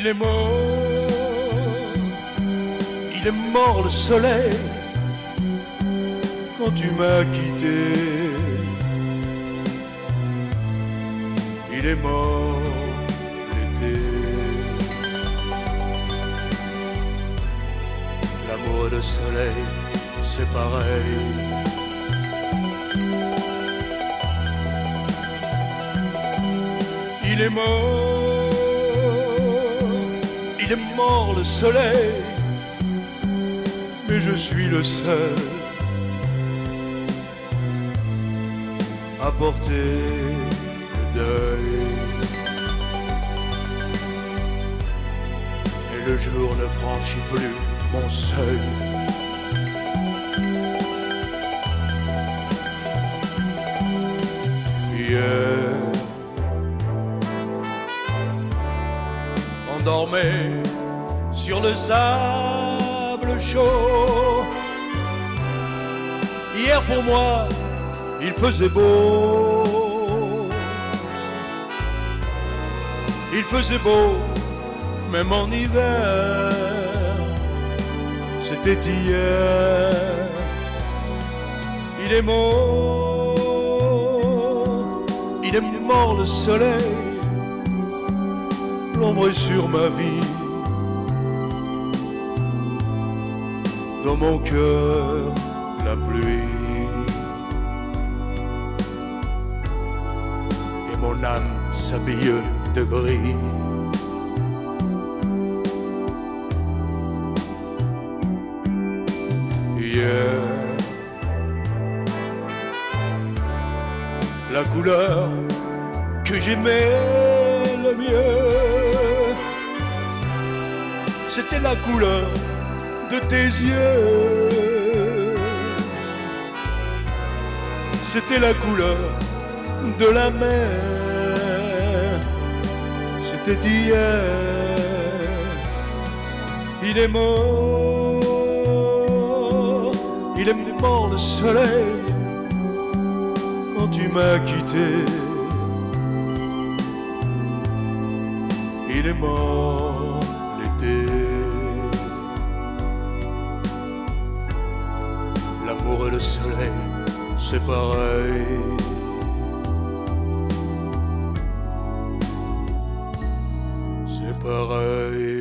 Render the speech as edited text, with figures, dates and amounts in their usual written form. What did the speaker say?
Il est mort le soleil quand tu m'as quitté. Il est mort l'été. L'amour et le soleil, c'est pareil. Il est mort le soleil, mais je suis le seul à porter le deuil. Et le jour ne franchit plus mon seuil. Hier, on dormait sur le sable chaud. Hier pour moi, il faisait beau. Il faisait beau, même en hiver. C'était hier. Il est mort le soleil. L'ombre est sur ma vie. Dans mon cœur, la pluie. Et mon âme s'habille de gris. Hier, la couleur que j'aimais le mieux, c'était la couleur de tes yeux. C'était la couleur de la mer. C'était hier. Il est mort le soleil quand tu m'as quitté. Il est mort l'été. L'amour et le soleil, c'est pareil. C'est pareil.